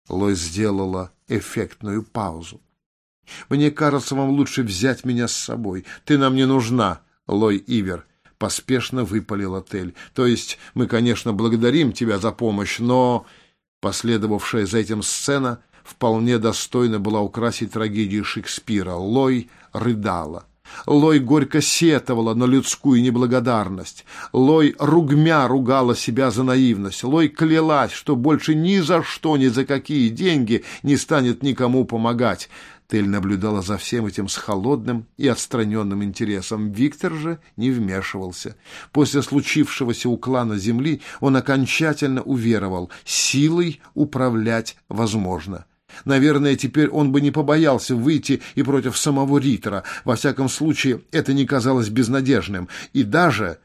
Лой сделала эффектную паузу. «Мне кажется, вам лучше взять меня с собой. Ты нам не нужна, Лой Ивер», — поспешно выпалила Тель. «То есть мы, конечно, благодарим тебя за помощь, но...» Последовавшая за этим сцена вполне достойна была украсить трагедию Шекспира. Лой рыдала. Лой горько сетовала на людскую неблагодарность. Лой ругмя ругала себя за наивность. Лой клялась, что больше ни за что, ни за какие деньги не станет никому помогать. Тель наблюдала за всем этим с холодным и отстраненным интересом. Виктор же не вмешивался. После случившегося у клана Земли он окончательно уверовал: силой управлять возможно. Наверное, теперь он бы не побоялся выйти и против самого Риттера. Во всяком случае, это не казалось безнадежным. И даже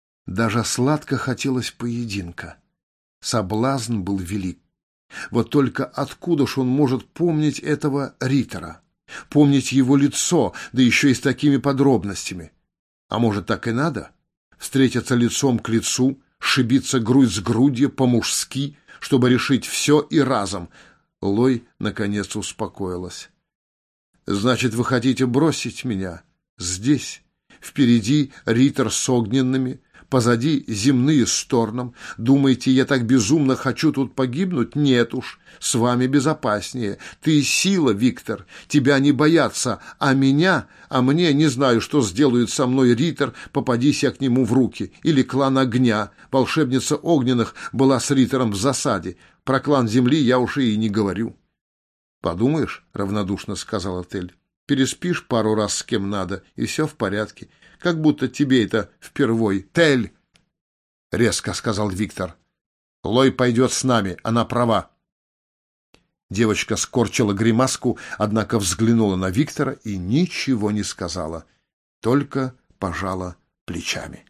сладко хотелось поединка. Соблазн был велик. Вот только откуда ж он может помнить этого Риттера? Помнить его лицо, да еще и с такими подробностями? А может, так и надо? Встретиться лицом к лицу, сшибиться грудь с грудью по-мужски, чтобы решить все и разом. Лой, наконец, успокоилась. «Значит, вы хотите бросить меня? Здесь? Впереди Риттер с огненными, позади земные с Торном. Думаете, я так безумно хочу тут погибнуть? Нет уж, с вами безопаснее. Ты сила, Виктор, тебя не боятся, а мне не знаю, что сделает со мной Риттер, попадись я к нему в руки. Или клан Огня. Волшебница Огненных была с Риттером в засаде. Про клан Земли я уж и не говорю». «Подумаешь», — равнодушно сказала Тель, — «переспишь пару раз с кем надо, и все в порядке. Как будто тебе это впервой». «Тель!» — резко сказал Виктор. «Лой пойдет с нами, она права». Девочка скорчила гримаску, однако взглянула на Виктора и ничего не сказала, только пожала плечами.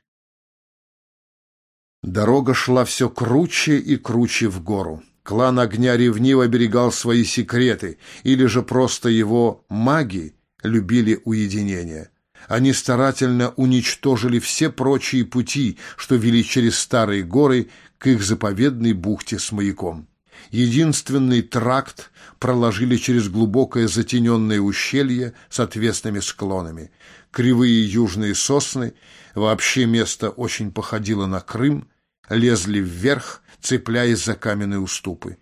Дорога шла все круче и круче в гору. Клан Огня ревниво оберегал свои секреты, или же просто его маги любили уединение. Они старательно уничтожили все прочие пути, что вели через старые горы к их заповедной бухте с маяком. Единственный тракт проложили через глубокое затененное ущелье с отвесными склонами. Кривые южные сосны, вообще место очень походило на Крым, лезли вверх, цепляясь за каменные уступы.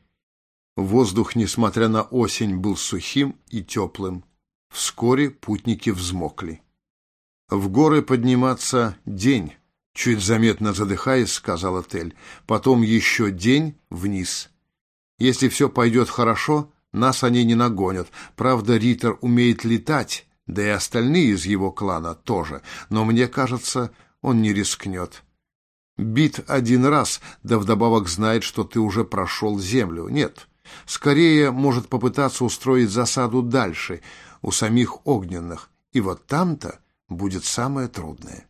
Воздух, несмотря на осень, был сухим и теплым. Вскоре путники взмокли. «В горы подниматься день», — чуть заметно задыхаясь, сказала Тель. «Потом еще день вниз. Если все пойдет хорошо, нас они не нагонят. Правда, Риттер умеет летать, да и остальные из его клана тоже. Но мне кажется, он не рискнет. Бит один раз, да вдобавок знает, что ты уже прошел землю. Нет, скорее может попытаться устроить засаду дальше, у самих огненных. И вот там-то будет самое трудное».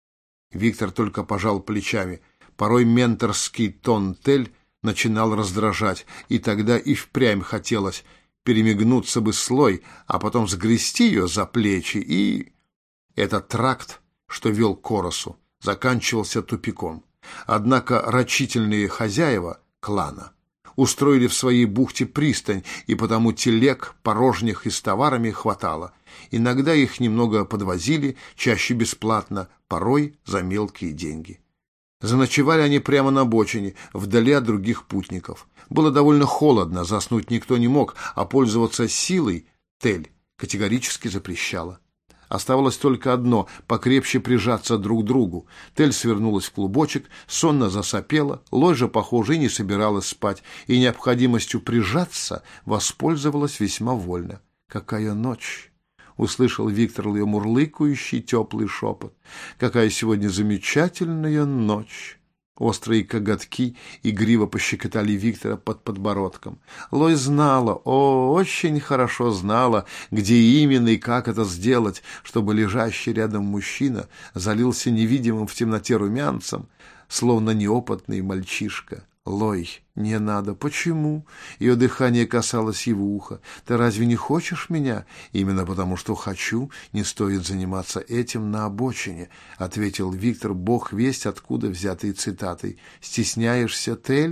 Виктор только пожал плечами. Порой менторский тон Тель начинал раздражать, и тогда и впрямь хотелось перемигнуться бы с Лой, а потом сгрести ее за плечи, и... Этот тракт, что вел к Коросу, заканчивался тупиком. Однако рачительные хозяева клана устроили в своей бухте пристань, и потому телег, порожних и с товарами хватало. Иногда их немного подвозили, чаще бесплатно, порой за мелкие деньги. Заночевали они прямо на обочине, вдали от других путников. Было довольно холодно, заснуть никто не мог, а пользоваться силой Тель категорически запрещала. Оставалось только одно — покрепче прижаться друг к другу. Тель свернулась в клубочек, сонно засопела, Лой же, похоже, и не собиралась спать, и необходимостью прижаться воспользовалась весьма вольно. «Какая ночь!» — услышал Виктор ее мурлыкающий теплый шепот. «Какая сегодня замечательная ночь!» Острые коготки игриво пощекотали Виктора под подбородком. Лой знала, очень хорошо знала, где именно и как это сделать, чтобы лежащий рядом мужчина залился невидимым в темноте румянцем, словно неопытный мальчишка. «Лой, не надо». «Почему?» Ее дыхание касалось его уха. «Ты разве не хочешь меня?» «Именно потому, что хочу, не стоит заниматься этим на обочине», — ответил Виктор, бог весть откуда взятой цитатой. «Стесняешься, Тель?»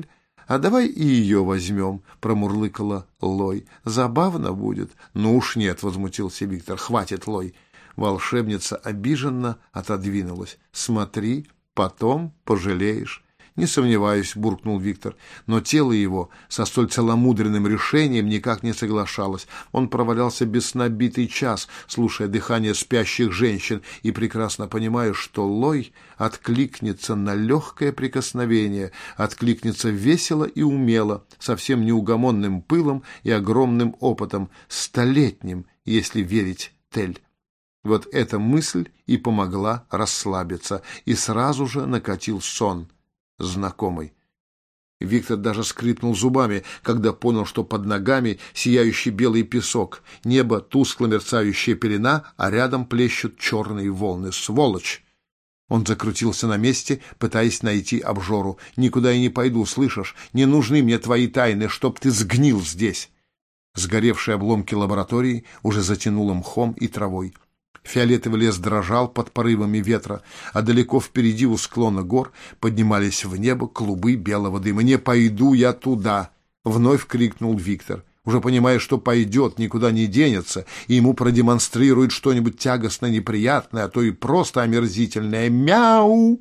«А давай и ее возьмем», — промурлыкала Лой. «Забавно будет». «Ну уж нет», — возмутился Виктор. «Хватит, Лой». Волшебница обиженно отодвинулась. «Смотри, потом пожалеешь». «Не сомневаюсь», — буркнул Виктор, но тело его со столь целомудренным решением никак не соглашалось. Он провалялся без сна битый час, слушая дыхание спящих женщин, и прекрасно понимая, что Лой откликнется на легкое прикосновение, откликнется весело и умело, совсем неугомонным пылом и огромным опытом, столетним, если верить Тель. Вот эта мысль и помогла расслабиться, и сразу же накатил сон. Знакомый. Виктор даже скрипнул зубами, когда понял, что под ногами сияющий белый песок, небо тускло мерцающая пелена, а рядом плещут черные волны. Сволочь! Он закрутился на месте, пытаясь найти обжору. «Никуда я не пойду, слышишь? Не нужны мне твои тайны, чтоб ты сгнил здесь!» Сгоревшие обломки лаборатории уже затянуло мхом и травой. Фиолетовый лес дрожал под порывами ветра, а далеко впереди у склона гор поднимались в небо клубы белого дыма. «Не пойду я туда!» — вновь крикнул Виктор, уже понимая, что пойдет, никуда не денется, и ему продемонстрируют что-нибудь тягостно неприятное, а то и просто омерзительное. «Мяу!»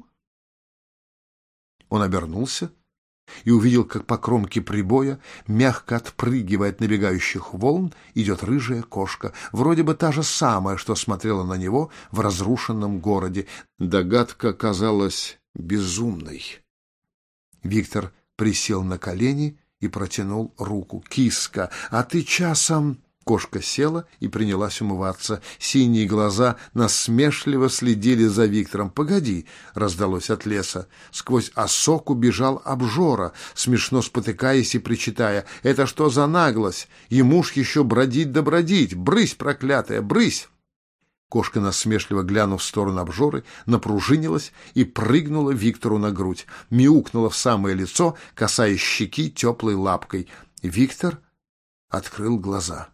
Он обернулся и увидел, как по кромке прибоя, мягко отпрыгивая от набегающих волн, идет рыжая кошка, вроде бы та же самая, что смотрела на него в разрушенном городе. Догадка казалась безумной. Виктор присел на колени и протянул руку. «Киска, а ты часом...» Кошка села и принялась умываться. Синие глаза насмешливо следили за Виктором. «Погоди!» — раздалось от леса. Сквозь осоку бежал обжора, смешно спотыкаясь и причитая. «Это что за наглость? Ему ж еще бродить да бродить! Брысь, проклятая, брысь!» Кошка, насмешливо глянув в сторону обжоры, напружинилась и прыгнула Виктору на грудь. Мяукнула в самое лицо, касаясь щеки теплой лапкой. Виктор открыл глаза.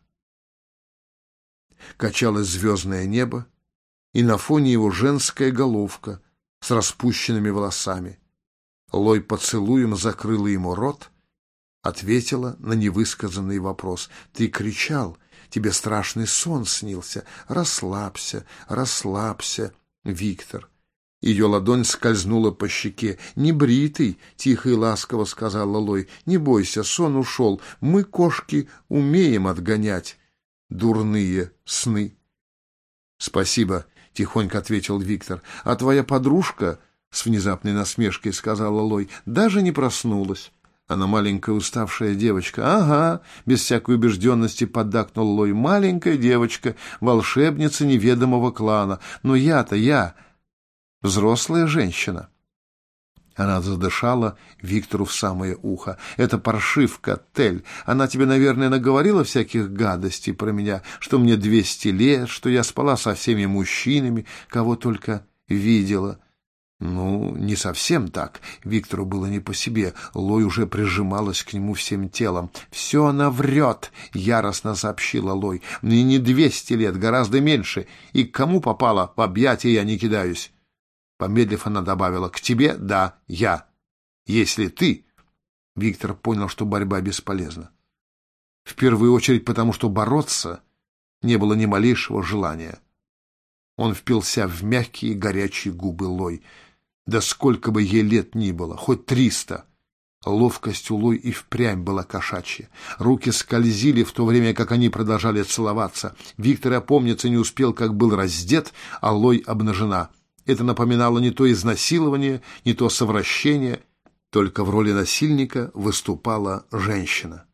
Качалось звездное небо, и на фоне его женская головка с распущенными волосами. Лой поцелуем закрыла ему рот, ответила на невысказанный вопрос. «Ты кричал, тебе страшный сон снился. Расслабься, расслабься, Виктор». Ее ладонь скользнула по щеке. «Не бритый», — тихо и ласково сказала Лой. «Не бойся, сон ушел. Мы, кошки, умеем отгонять дурные сны». «Спасибо», — тихонько ответил Виктор. «А твоя подружка, — с внезапной насмешкой сказала Лой, — даже не проснулась. Она маленькая уставшая девочка». «Ага», — без всякой убежденности поддакнул Лой. «Маленькая девочка, волшебница неведомого клана. Но я взрослая женщина». Она задышала Виктору в самое ухо. «Это паршивка, Тель. Она тебе, наверное, наговорила всяких гадостей про меня, что мне 200 лет, что я спала со всеми мужчинами, кого только видела». «Ну, не совсем так». Виктору было не по себе. Лой уже прижималась к нему всем телом. «Все она врет», — яростно сообщила Лой. «Мне не 200 лет, гораздо меньше. И к кому попало, в объятия я не кидаюсь». Помедлив, она добавила: «К тебе, да, я. Если ты...» Виктор понял, что борьба бесполезна. В первую очередь потому, что бороться не было ни малейшего желания. Он впился в мягкие горячие губы Лой. Да сколько бы ей лет ни было, хоть 300. Ловкость у Лой и впрямь была кошачья. Руки скользили, в то время как они продолжали целоваться. Виктор опомниться не успел, как был раздет, а Лой обнажена. Это напоминало не то изнасилование, не то совращение, только в роли насильника выступала женщина.